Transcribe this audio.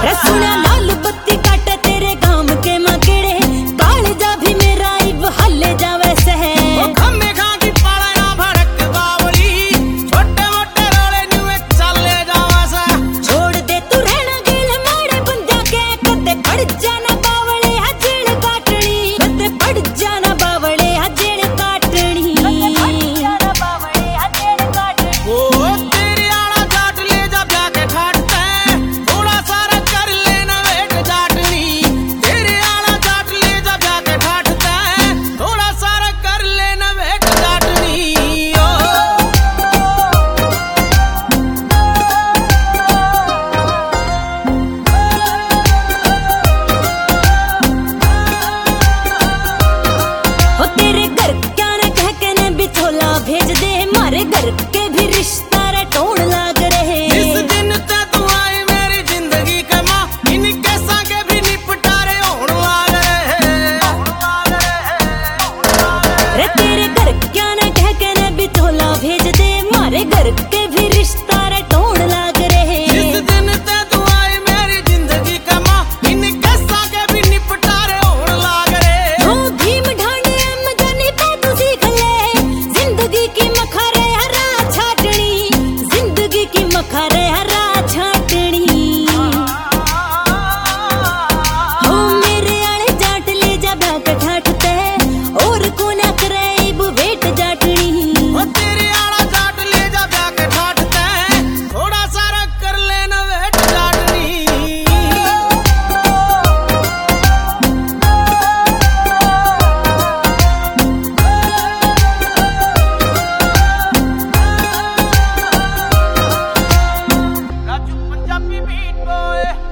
सुना लाल बत्ती काटे तेरे गांव के मकड़े काल जा भी मेरा इब हल्ले जावे सहे खम्मे खा की पालना भड़क बावली छोटे मोटे रोले नुए चले जावा सा छोड़ दे तू रहना गिल मारे बंदा के कदे पड़ जाना बावले हजेड़ काटनी कदे पड़ जाना बावले हजेड़ काटनी ओ तेरी आला जाट ले जा ब्याह के ठाटते थोड़ा सारा कर लेना वेट जाटनी तेरी आला जाट ले जा ब्याह के ठाटते थोड़ा सारा कर लेना वेट जाटनी ओ हो तेरे घर क्या न कह के न बिछोला भेज दे मारे घर के भी रिश्ता रटोण लाग रहे इस दिन ते तू आई मेरी जिंदगी का मां इनके संगे भी निपटारे होण लाग रे तेरे घर क्या न कह के न बिछोला भेज दे मारे घर के भी रिश्ता रटोण लाग रहे इस दिन ते तू आई मेरी जिंदगी का मां इनके संगे भी निपटारे होण लाग हो भीम ढांडे हम जानी पे तू सीख ले जिंदगी की मखारे हरा छाटनी जिंदगी की मखारे हरा छाटनी हो मेरे आले जाट ले जा बैक ठाटते और को ना करे इब वेट जाटनी ओ तेरी आला जाट ले जा ब्याह के ठाटते थोड़ा सारा कर लेना वेट जाटनी राजू पंजाबी बीट बॉय